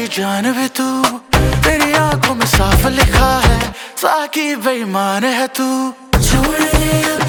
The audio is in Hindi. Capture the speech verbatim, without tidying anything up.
मेरी जान भी तू, तेरी आंखों में साफ लिखा है साकी बेईमान है तू। छोड़